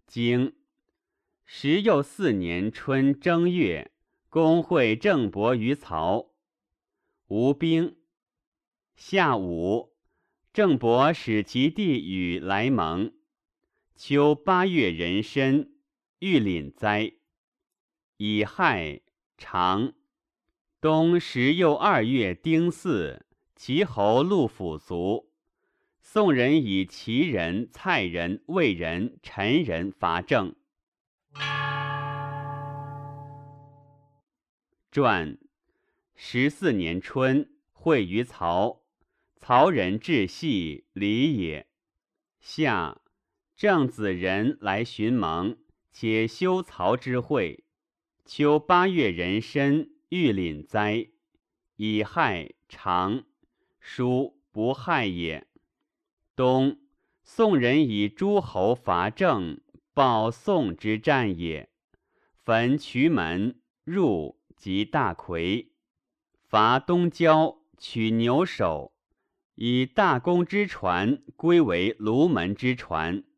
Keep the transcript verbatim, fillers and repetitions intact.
经时又四年春正月，公会郑伯于曹。吴兵。夏午，郑伯使其弟与来盟。秋八月壬申，遇廪灾。乙亥，长。冬十又二月丁巳，齐侯陆府卒。宋人以齐人、蔡人、魏人、陈人伐郑。传十四年春，会于曹。曹人至系，礼也。夏，郑子仁来寻盟，且修曹之会。秋八月壬申，遇廪灾。乙亥，长。书不害也。冬，宋人以诸侯伐郑，报宋之战也。焚衢门，入及大魁。伐东郊，取牛首，以大公之船归为卢门之船。